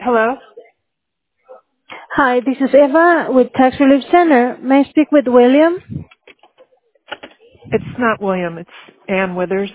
Hello? Hi, this is Eva with Tax Relief Center. May I speak with William? It's not William, it's Ann Withers.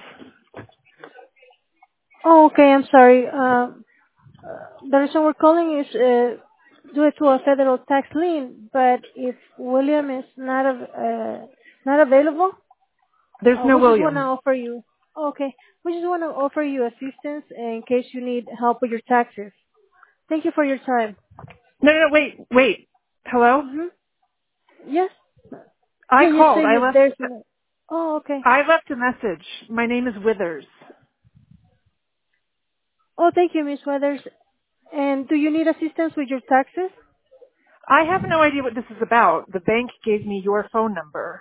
Oh, okay, I'm sorry. The reason we're calling is due to a federal tax lien, but if William is not available, There's no we just want to William. offer you. Okay, we just want to offer you assistance in case you need help with your taxes. Thank you for your time. No, wait. Hello? Mm-hmm. Yes. I Yeah, you called. say you there's no. Oh, okay. I left a message. My name is Withers. Oh, thank you, Miss Weathers. And do you need assistance with your taxes? I have no idea what this is about. The bank gave me your phone number.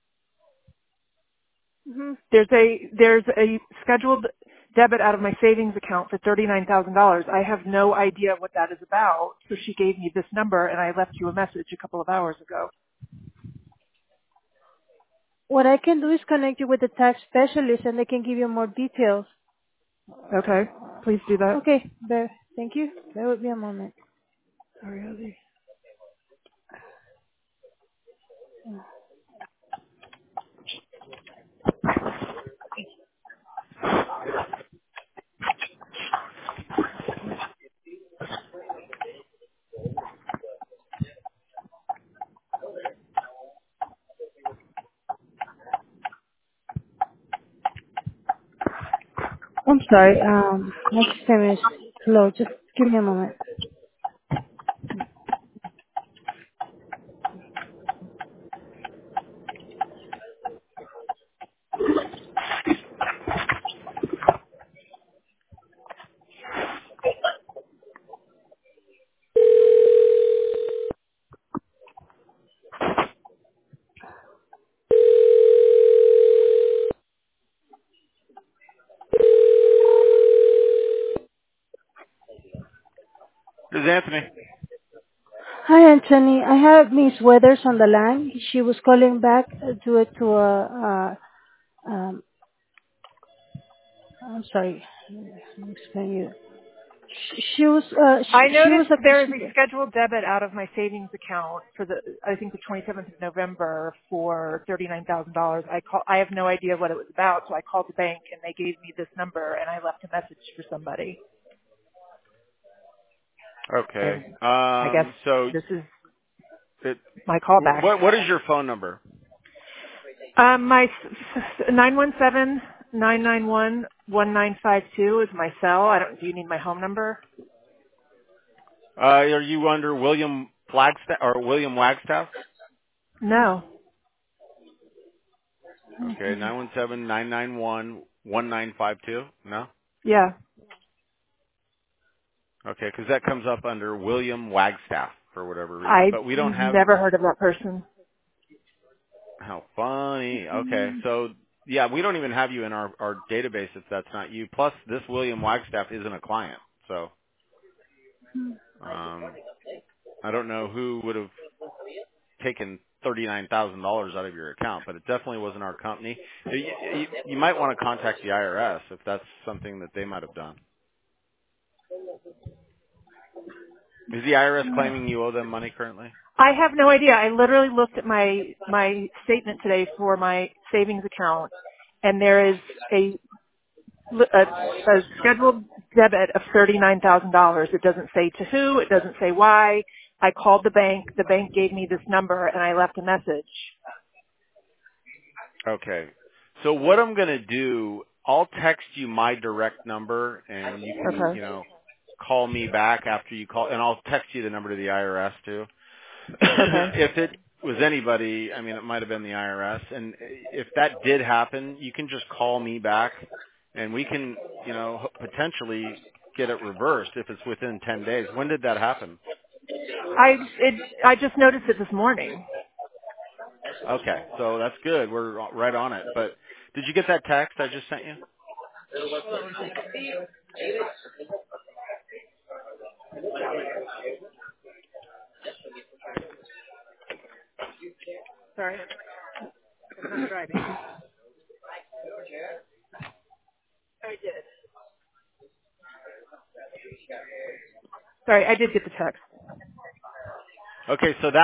Mm-hmm. There's a scheduled debit out of my savings account for $39,000. I have no idea what that is about. So she gave me this number and I left you a message a couple of hours ago. What I can do is connect you with the tax specialist and they can give you more details. Okay. Please do that. Okay, thank you. Bear with me a moment. Sorry, Ozzy. I'm sorry, my system is slow. Just give me a moment. This is Anthony. Hi, Anthony. I have Miss Weathers on the line. She was calling back due to I'm sorry. Let me explain you. I She was noticed there is she, a scheduled debit out of my savings account for I think the 27th of November for $39,000. I have no idea what it was about, so I called the bank and they gave me this number and I left a message for somebody. Okay. And I guess So this is it, my callback. what is your phone number? My 917-991-1952 is my cell. Do you need my home number? Are you under William Flagstaff or William Wagstaff? No. Okay, 917-991-1952. No. Yeah. Okay, because that comes up under William Wagstaff for whatever reason, I but we don't have. never heard of that person. How funny. Okay, so yeah, we don't even have you in our database if that's not you. Plus, this William Wagstaff isn't a client, so I don't know who would have taken $39,000 out of your account, but it definitely wasn't our company. You might want to contact the IRS if that's something that they might have done. Is the IRS claiming you owe them money currently? I have no idea. I literally looked at my statement today for my savings account, and there is a scheduled debit of $39,000. It doesn't say to who. It doesn't say why. I called the bank. The bank gave me this number, and I left a message. Okay. So what I'm going to do, I'll text you my direct number, and you can, Okay. call me back after you call, and I'll text you the number to the IRS too. Okay. If it was anybody, I mean, it might have been the IRS. And if that did happen, you can just call me back and we can, potentially get it reversed if it's within 10 days. When did that happen? I just noticed it this morning. Okay. So that's good. We're right on it. But did you get that text I just sent you? Sorry, I'm not driving. I did. Sorry, I did get the text. Okay, so that